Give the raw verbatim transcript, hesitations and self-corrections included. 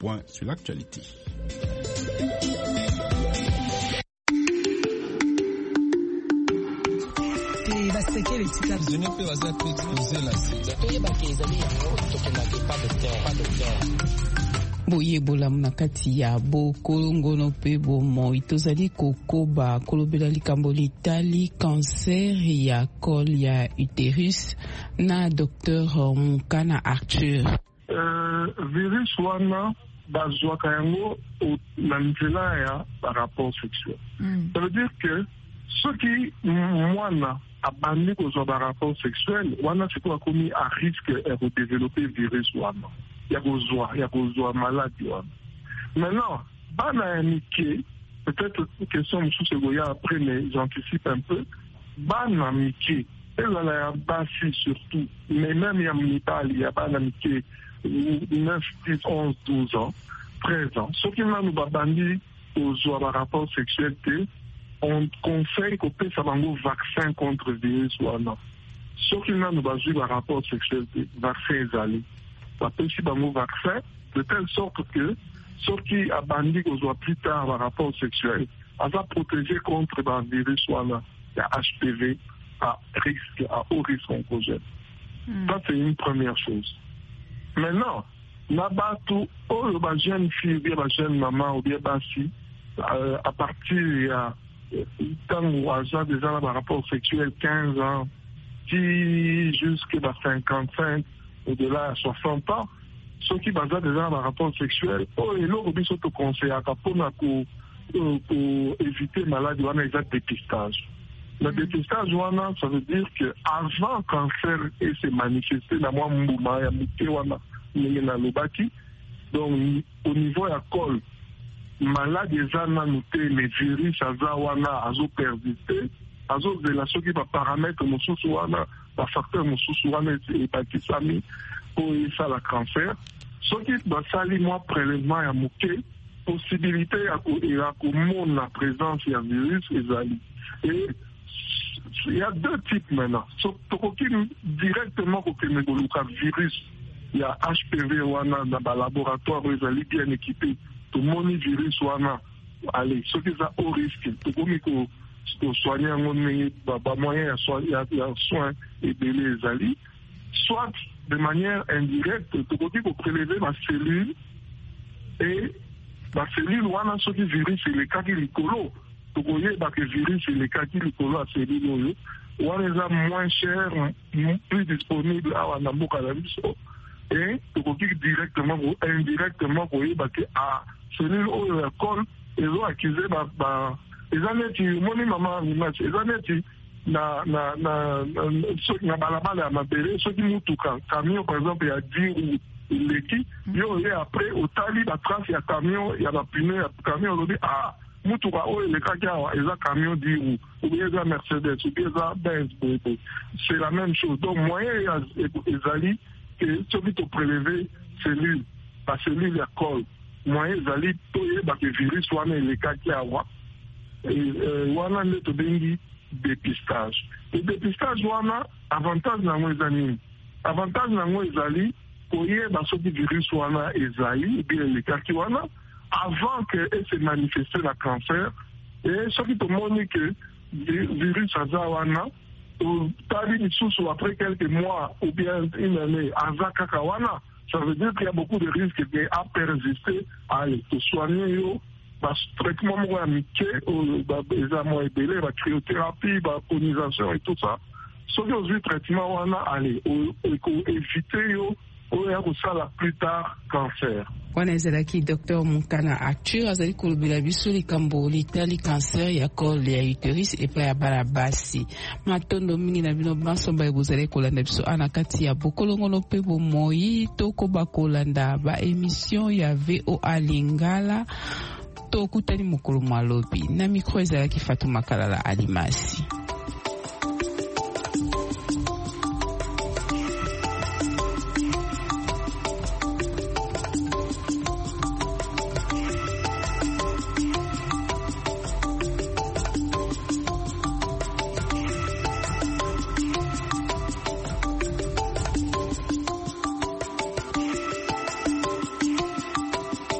point sur l'actualité. boyebola na kati ya bokolongono pe bomoi tozali kokoba kolobela likambo litali cancer ya col ya utérus na docteur Mukana Arthur. Uh, virus wana bazwaka yango na nzela ya rapport sexuel. Mm. Ça veut dire que ceux qui mwana abandi kozwa ba rapport sexuel wana siko akomi à risque de redévelopper virus wana ya kozwa ya kozwa maladie wana. Maintenant bana ya mike, peut-être question mosusu goya après mais j'anticipe un peu, bana mike ezala ya basi surtout mais même ya mibali ya bana mike neuf, dix, onze, douze ans, treize ans. Ce qui m'a nous babandi aux rapports sexuels, on conseille qu'on puisse avoir un vaccin contre le virus ou non. Ce qui m'a nous basé sur rapport sexuel, vaccin allé. On peut aussi avoir un vaccin de telle sorte que ceux qui a bandi qu'on soit plus tard un rapport sexuel, on va protéger contre le virus ou non. Il y a H P V à risque, à haut risque oncogène. Mm. Ça, c'est une première chose. Maintenant, là-bas, tout, oh, le jeune fille, ou bien la jeune maman, ou bien basi, euh, à partir il y a tant ou âge déjà par rapport sexuel, quinze ans, qui jusqu'à cinquante-cinq, au-delà à soixante ans, ceux qui basent déjà par rapport sexuel, oh, et là, on peut se conseiller à pour éviter maladie, on a déjà dépistage. Le dépistage, ça veut dire qu'avant le cancer et se manifester, donc au niveau de la col, malade déjà noté les virus, azawana, azo persisté, azo de la chose qui va paramètre, moussousouana, la facteur moussousouana et hépatite pour ça le cancer. Ce qui va salir moi prélèvement à mouké, possibilité à la présence de virus et il y a deux types maintenant. Directement, virus, il y a H P V dans le laboratoire, ils sont bien équipés. Tout le monde virus, allez, ceux qui sont au risque, tout le monde qui soigner, il y a soins et les alliés. Soit de manière indirecte, tout le monde qui prélever ma cellule et la cellule, ceux qui virus, c'est les cas qui les colo. Vous voyez que le virus et les cas qui les collent à ces lignes, on les a moins chers, plus disponibles à Wanamboka et vous voyez directement ou indirectement, vous voyez que à celui où il colle, ils ont accusé, ils ont dit, mon maman, ils ont dit, na na na na balabala ma belle ceux qui montent camion par exemple il y a dix ou l'équipe yo et après au tali la trace il y a camion il y a la pneu camion on dit ah mutuka oyo elekaki awa eza camion dix roues ou bien eza Mercedes ou bien eza Benz c'est la même chose donc moyen ezali que celui qui prélever cellule la cellule ya col moyen ezali toyeba que virus wana elekaki awa wana nde tobengi dépistage. Le dépistage wana avantage nango ezali avantage nango ezali koyeba soki virus wana ezali bien elekaki wana avant que elle se manifeste le cancer et soki tomoni que virus aza wana tali misusu après quelques mois ou bien une année aza kaka wana ça veut dire qu'il y a beaucoup de risques à persister à te soigner yo bas traitement moko ya mike eza moya ebele ba cryothérapie ba conisation et tout ça soki ozwi traitement wana ale ekoevite yo oyo ya kosala plus tard cancer. Wana ezalaki docteur Mukana Arthur azali kolobela biso likambo litali cancer ya col ya utérus epai ya bana basi matondo mingi na bino bansomba ebozali kolanda biso ana kati ya bokolongono mpe bomoi tokoba kolanda ba émission ya V O A Lingala tokutani mokolo malobi na micro ezalaki Fatuma Kalala Alimasi.